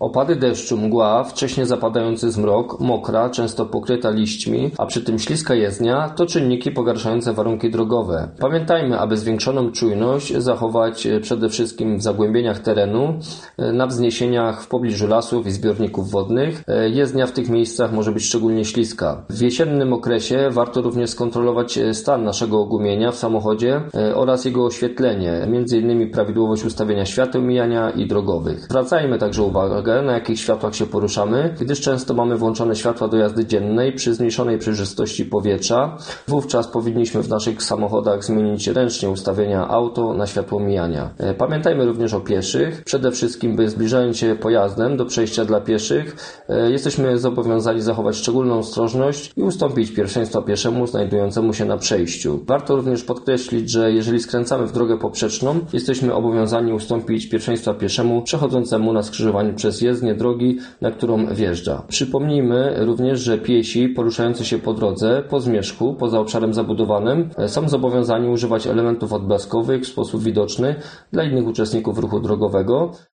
Opady deszczu, mgła, wcześnie zapadający zmrok, mokra, często pokryta liśćmi, a przy tym śliska jezdnia to czynniki pogarszające warunki drogowe. Pamiętajmy, aby zwiększoną czujność zachować przede wszystkim w zagłębieniach terenu, na wzniesieniach w pobliżu lasów i zbiorników wodnych. Jezdnia w tych miejscach może być szczególnie śliska. W jesiennym okresie warto również skontrolować stan naszego ogumienia w samochodzie oraz jego oświetlenie, m.in. prawidłowość ustawienia świateł mijania i drogowych. Zwracajmy także uwagę, na jakich światłach się poruszamy, gdyż często mamy włączone światła do jazdy dziennej przy zmniejszonej przejrzystości powietrza. Wówczas powinniśmy w naszych samochodach zmienić ręcznie ustawienia auto na światło mijania. Pamiętajmy również o pieszych. Przede wszystkim, by zbliżając się pojazdem do przejścia dla pieszych, jesteśmy zobowiązani zachować szczególną ostrożność i ustąpić pierwszeństwa pieszemu znajdującemu się na przejściu. Warto również podkreślić, że jeżeli skręcamy w drogę poprzeczną, jesteśmy obowiązani ustąpić pierwszeństwa pieszemu przechodzącemu na skrzyżowaniu przez jezdnię drogi, na którą wjeżdża. Przypomnijmy również, że piesi poruszający się po drodze, po zmierzchu, poza obszarem zabudowanym, są zobowiązani używać elementów odblaskowych w sposób widoczny dla innych uczestników ruchu drogowego.